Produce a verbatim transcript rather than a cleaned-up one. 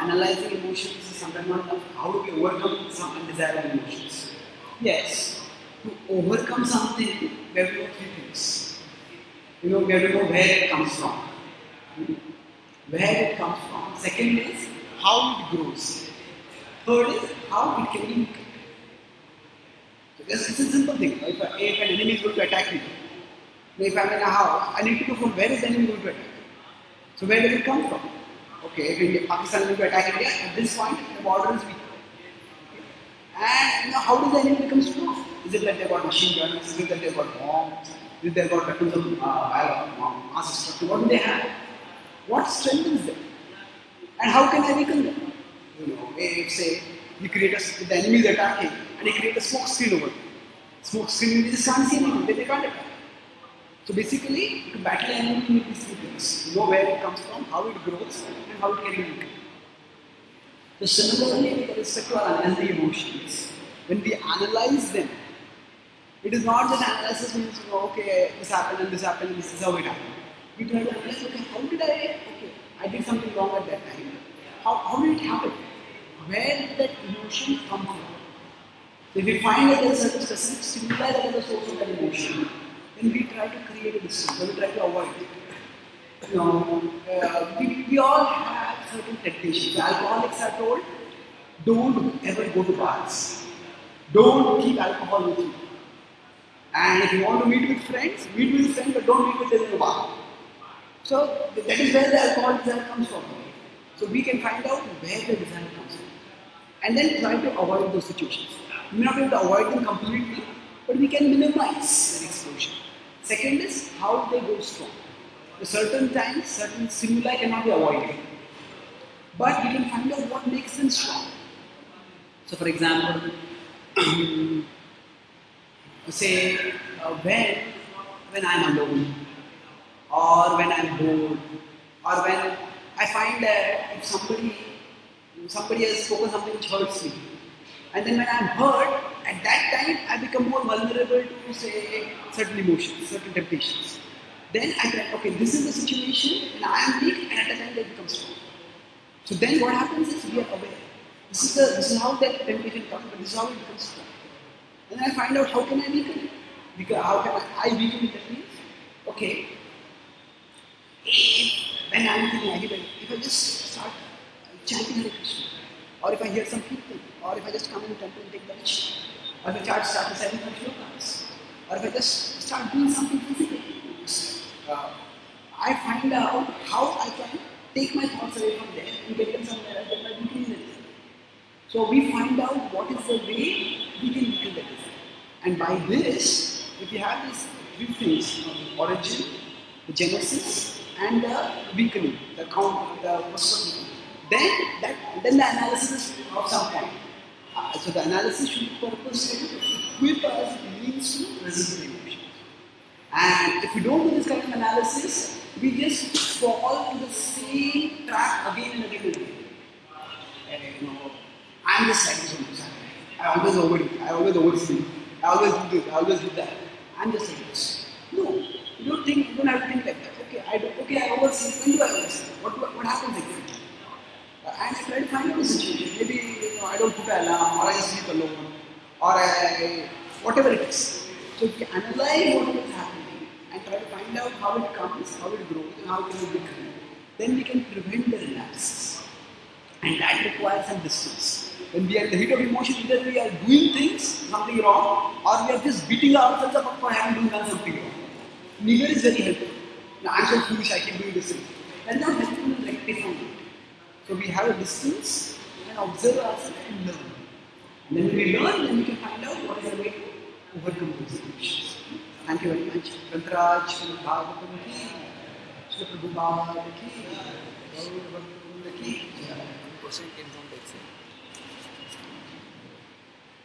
analyzing emotions is sometimes not enough. How do we overcome some undesirable emotions? Yes, to overcome something, we have to know three things. You know, we have to know where it comes from. Where it comes from. Second is how it grows. Third is how it can be weakened. So this is a simple thing. If, a, if an enemy is going to attack me, if I'm in a house, I need to know from where is the enemy going to attack. So where does it come from? Okay, if India, Pakistan is going to attack India, at this point the border is weak. Okay. And you know, how does the enemy become strong? Is it that they've got machine guns? Is it that they've got bombs? Is it they've got weapons of uh, mass destruction? What do they have? What strengthens them? And how can I weaken them? You know, if say you create a, if the enemy is attacking and you create a smoke screen over there. Smoke screen, you just can't see anything, they can't attack. So basically, to battle an enemy, you need these three things. Know where it comes from, how it grows, and how it can be weakened. So similarly, with respect to our unhealthy emotions, when we analyze them, it is not just analysis means, you know, okay, this happened and this happened and this is how it happened. We try to analyze, okay, how did I, okay, I did something wrong at that time. How, how did it happen? Where did that emotion come from? So if we find that there is a certain specific stimuli that is the source of that emotion, then we try to create a distance, or we try to avoid it. You know, uh, we, we all have certain temptations. Alcoholics are told, don't ever go to bars. Don't keep alcohol with you. And if you want to meet with friends, meet with friends, but don't meet with them in a bar. So that is where the alcohol desire comes from. So we can find out where the desire comes from. And then try to avoid those situations. We may not be able to avoid them completely, but we can minimize their exposure. Second is how they go strong. At certain times, certain stimuli cannot be avoided. But we can find out what makes them strong. So for example, say uh, when, when I'm alone, or when I'm bored, or when I find that if somebody, somebody has spoken something which hurts me, and then when I'm hurt, at that time I become more vulnerable to say certain emotions, certain temptations. Then I try, okay, this is the situation when I am weak, and at that time they become strong. So then what happens is we are aware. This is the this is how that temptation comes, but this is how it becomes strong. And then I find out how can I weaken it? Because how can I, I weaken it? That means, okay, if when I am feeling agitated, if I just start chanting Hare Krishna, or if I hear some people, or if I just come in the temple and take darshan, or if I start start reciting some shlokas, or if I just start doing something physical, uh, I find out how I can take my thoughts away from there and get them somewhere else that might weaken them. So we find out what is the way we can weaken that desire. And by this, if you have these three things, you know, the origin, the genesis, and the weakening, the count, the process of then that then the analysis is of some point. Uh, so the analysis should be purposeful to equip us means to resist the emotion. And if we don't do this kind of analysis, we just fall into the same trap again and again and again. And, you know, I'm just like this one. I always overdo. I always oversleep. I always do this. I always do that. I'm just like this. No, you don't think. You don't have to think like that. Okay, I do, okay. I oversleep. When do I oversleep? What what, what happens exactly? Uh, and I try to find out the situation. Maybe you know, I don't put an alarm, or I just sleep alone, or I whatever it is. So if you analyze what is happening and try to find out how it comes, how it grows, and how it will become, then we can prevent the relapses. And that requires some distance. When we are in the heat of emotion, either we are doing things, something wrong, or we are just beating ourselves up for having done something wrong. Neither is very helpful. Now, I'm so foolish, I keep doing this thing. That's not helpful in rectifying it. So we have a distance and observe ourselves and learn. And then when we learn, then we can find out what is the way to overcome those emotions. Thank you very much. Kantraj, Bhagavatam ki, Shri Prabhupada ki, Gaur Bhagavatam ki. Question came from the exam.